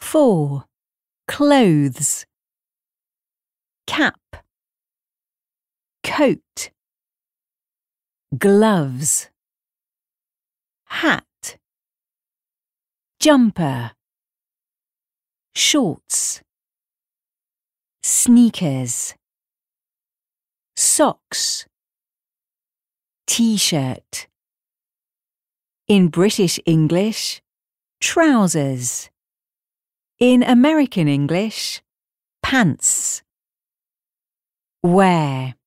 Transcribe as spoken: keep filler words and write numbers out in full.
four. Clothes. Cap. Coat. Gloves. Hat. Jumper. Shorts. Sneakers. Socks. T-shirt. In British English, trousers. In American English, pants. Wear.